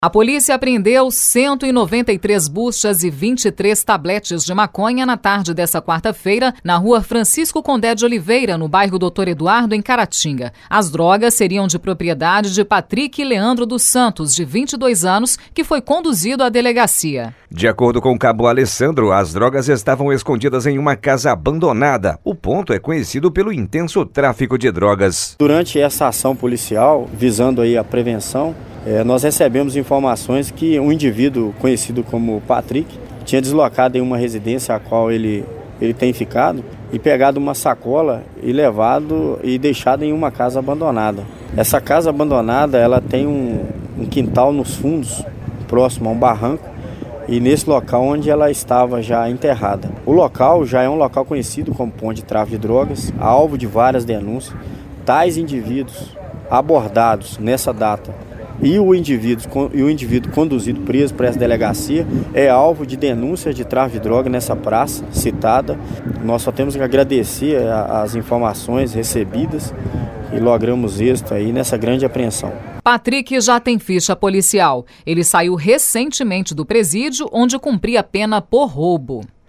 A polícia apreendeu 193 buchas e 23 tabletes de maconha na tarde dessa quarta-feira, na rua Francisco Condé de Oliveira, no bairro Doutor Eduardo, em Caratinga. As drogas seriam de propriedade de Patrick Leandro dos Santos, de 22 anos, que foi conduzido à delegacia. De acordo com o cabo Alessandro, as drogas estavam escondidas em uma casa abandonada. O ponto é conhecido pelo intenso tráfico de drogas. Durante essa ação policial, visando aí a prevenção, nós recebemos informações que um indivíduo conhecido como Patrick tinha deslocado em uma residência a qual ele tem ficado e pegado uma sacola e levado e deixado em uma casa abandonada. Essa casa abandonada, ela tem um quintal nos fundos, próximo a um barranco, e nesse local onde ela estava já enterrada. O local já é um local conhecido como ponto de tráfico de drogas, alvo de várias denúncias. Tais indivíduos abordados nessa data e o indivíduo conduzido preso para essa delegacia é alvo de denúncia de tráfico de droga nessa praça citada. Nós só temos que agradecer as informações recebidas e logramos êxito aí nessa grande apreensão. Patrick já tem ficha policial. Ele saiu recentemente do presídio, onde cumpria pena por roubo.